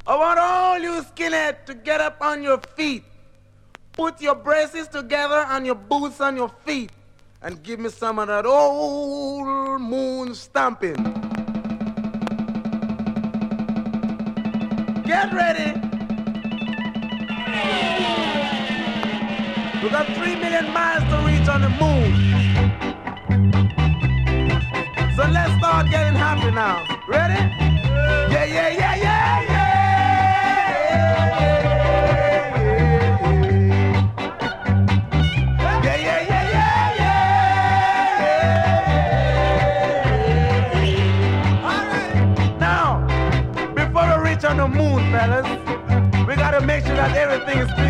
I want all you skinheads to get up on your feet. Put your braces together and your boots on your feet. And give me some of that old moon stomping. Get ready. We got 3 million miles to reach on the moon. So let's start getting happy now. Ready? Yeah, yeah, yeah, yeah, yeah. Yeah, yeah, yeah, yeah, yeah. All right. Now, before we reach on the moon, fellas, we gotta make sure that everything is